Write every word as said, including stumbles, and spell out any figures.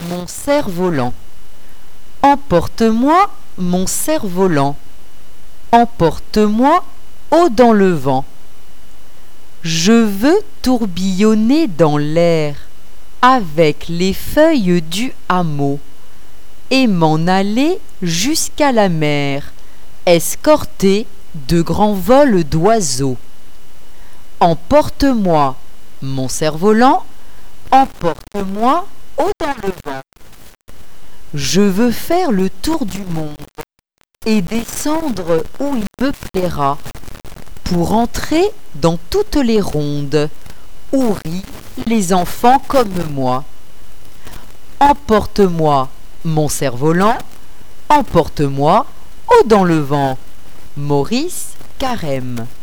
mon cerf-volant. Emporte-moi, mon cerf-volant. Emporte-moi haut dans le vent. Je veux tourbillonner dans l'air avec les feuilles du hameau et m'en aller jusqu'à la mer, escorté de grands vols d'oiseaux. Emporte-moi, mon cerf-volant, emporte-moi haut dans le vent. Je veux faire le tour du monde et descendre où il me plaira, pour entrer dans toutes les rondes où rient les enfants comme moi. Emporte-moi, mon cerf-volant, emporte-moi haut dans le vent. Maurice Carême.